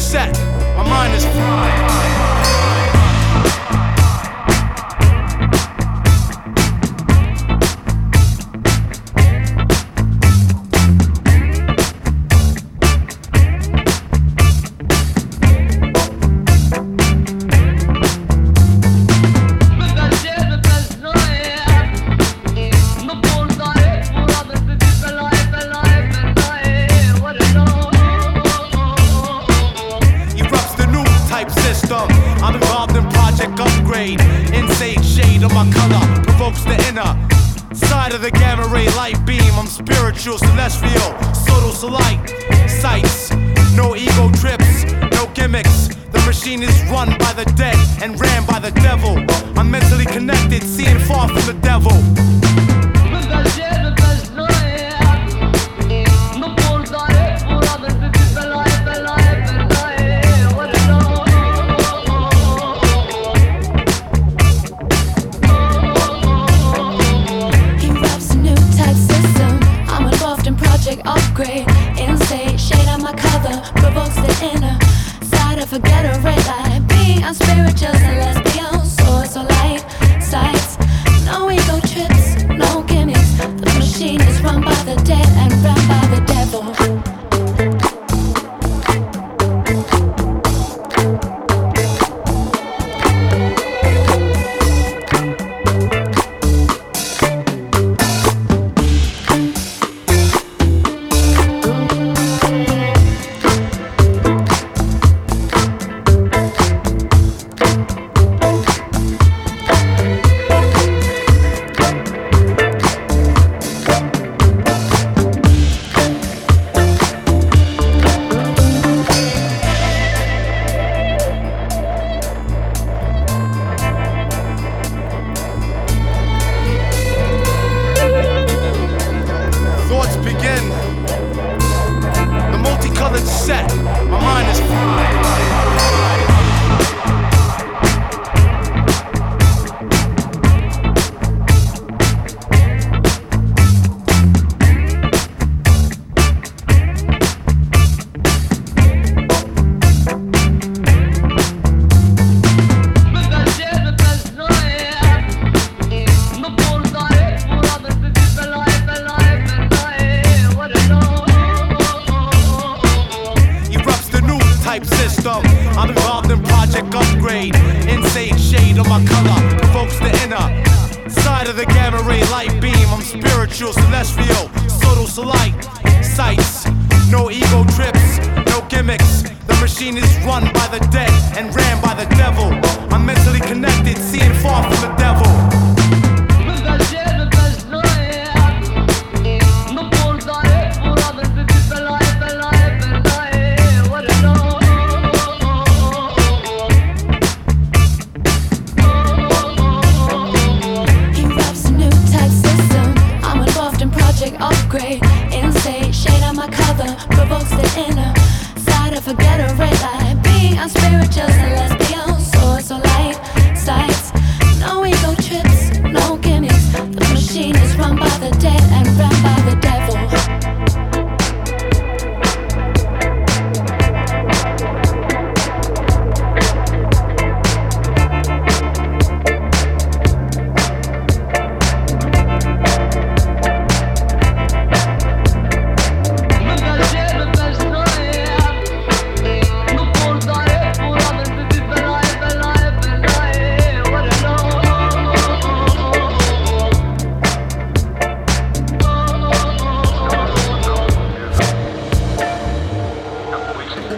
set, my mind is fried. I'm involved in Project Upgrade. Insane shade of my color provokes the inner side of the gamma ray light beam. I'm spiritual, celestial, subtle, so light sights. No ego trips, no gimmicks. The machine is run by the dead and ran by the devil. I'm mentally connected, seeing far from the devil. Upgrade, insane shade on my cover provokes the inner side of a ghetto red light being. I'm spiritual, celestial, source or light sights. No ego trips, no gimmicks. The machine is run by the dead and run by the devil. The multicolored set, my mind is fried. System. I'm involved in Project Upgrade. Insane shade of my color provokes the inner side of the gamma ray light beam. I'm spiritual, celestial, subtle, so light sights. No ego trips, no gimmicks. The machine is run by the dead and ran by the devil. I'm mentally connected, seeing far from the devil. Upgrade, insane shade on my cover provokes the inner side of a ghetto red light being. I'm spiritual, celestial, source or light sights. No ego trips, no gimmicks. The machine is run by the dead and run by the dead.